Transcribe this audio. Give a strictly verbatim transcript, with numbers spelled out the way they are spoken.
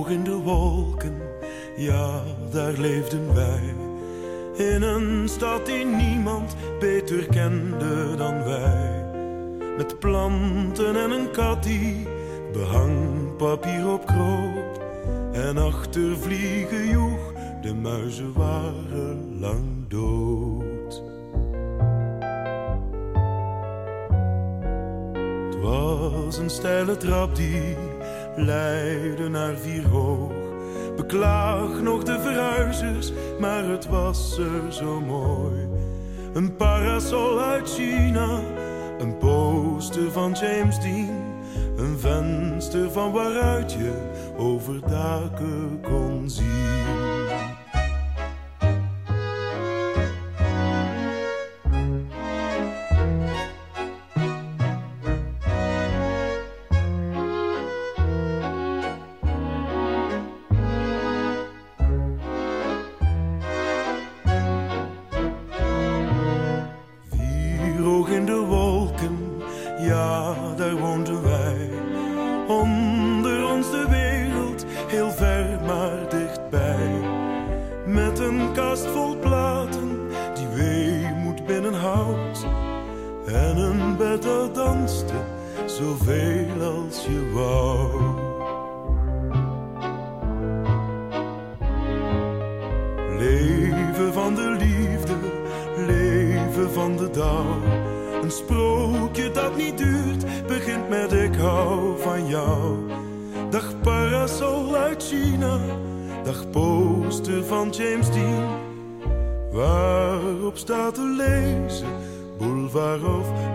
in de wolken, ja, daar leefden wij. In een stad die niemand beter kende dan wij. Met planten en een kat die behang papier op kroop. En achter vliegen joeg, de muizen waren lang dood. Het was een steile trap die leidde naar vier hoog. Beklaag nog de verhuizers, maar het was er zo mooi. Een parasol uit China, een poster van James Dean. Een venster van waaruit je over daken kon zien. Leven van de liefde, leven van de dauw. Een sprookje dat niet duurt, begint met ik hou van jou. Dag parasol uit China, dag poster van James Dean. Waarop staat te lezen, boulevard of